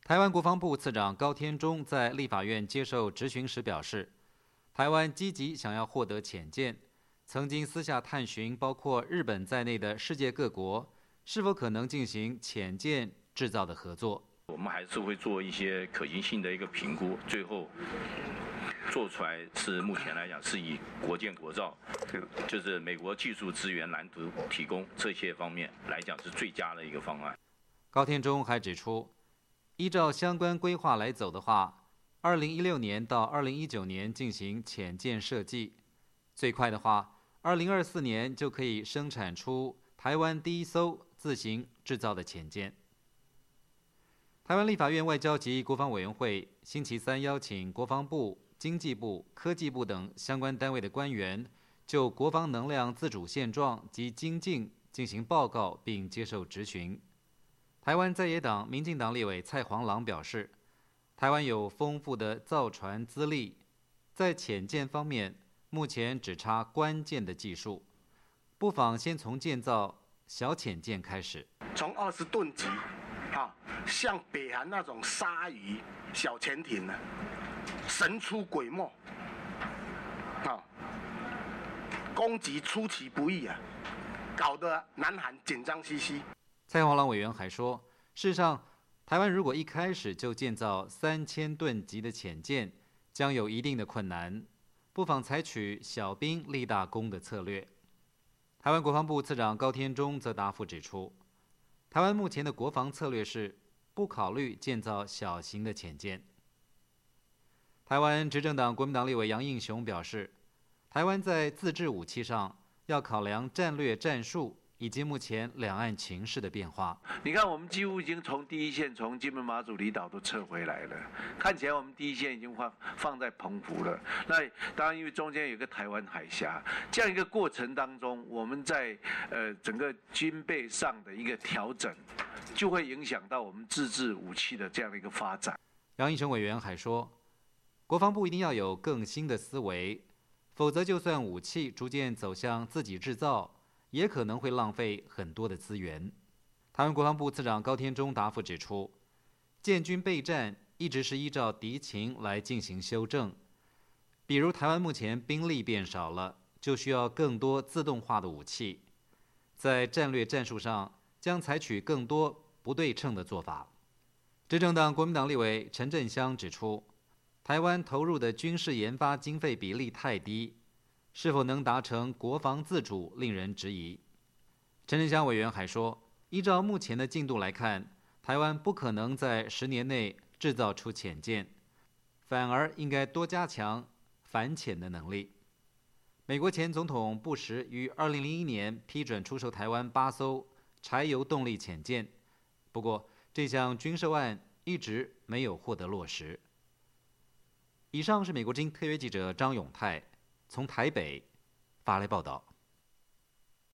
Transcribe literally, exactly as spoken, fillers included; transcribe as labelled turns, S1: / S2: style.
S1: 台湾国防部次长高天中在立法院接受质询时表示，台湾积极想要获得潜舰，曾经私下探寻包括日本在内的世界各国是否可能进行潜舰制造的合作。
S2: 我们还是会做一些可行性的一个评估，最后做出来是目前来讲是以国建国造，就是美国技术资源蓝图提供这些方面来讲是最佳的一个方案。
S1: 高天中还指出，依照相关规划来走的话，二零一六年到二零一九年进行潜舰设计，最快的话，二零二四年就可以生产出台湾第一艘自行制造的潜舰。台湾立法院外交及国防委员会星期三邀请国防部、经济部、科技部等相关单位的官员就国防能量自主现状及精进进行报告，并接受质询。台湾在野党民进党立委蔡黄朗表示，台湾有丰富的造船资历，在潜舰方面目前只差关键的技术，不妨先从建造小潜舰开始，
S3: 从二十吨级啊，像北韩那种鲨鱼小潜艇呢，神出鬼没啊，攻击出其不意啊，搞得南韩紧张兮兮。
S1: 蔡黄朗委员还说，事实上，台湾如果一开始就建造三千吨级的潜舰，将有一定的困难，不妨采取小兵立大功的策略。台湾国防部次长高天中则答复指出，台湾目前的国防策略是不考虑建造小型的潜舰。台湾执政党国民党立委杨应雄表示，台湾在自制武器上要考量战略战术以及目前两岸情势的变化。
S4: 你看，我们几乎已经从第一线，从金门、马祖、离岛都撤回来了。看起来我们第一线已经放放在澎湖了。那当然，因为中间有个台湾海峡，这样一个过程当中，我们在呃整个军备上的一个调整，就会影响到我们自制武器的这样的一个发展。
S1: 杨应雄委员还说，国防部一定要有更新的思维，否则就算武器逐渐走向自己制造，也可能会浪费很多的资源。台湾国防部次长高天中答复指出，建军备战一直是依照敌情来进行修正，比如台湾目前兵力变少了，就需要更多自动化的武器，在战略战术上将采取更多不对称的做法。执政党国民党立委陈振香指出，台湾投入的军事研发经费比例太低，是否能达成国防自主令人质疑。陈振香委员还说，依照目前的进度来看，台湾不可能在十年内制造出潜舰，反而应该多加强反潜的能力。美国前总统布什于二零零一年批准出售台湾八艘柴油动力潜舰，不过这项军售案一直没有获得落实。以上是美国之音特约记者张永泰从台北发来报道。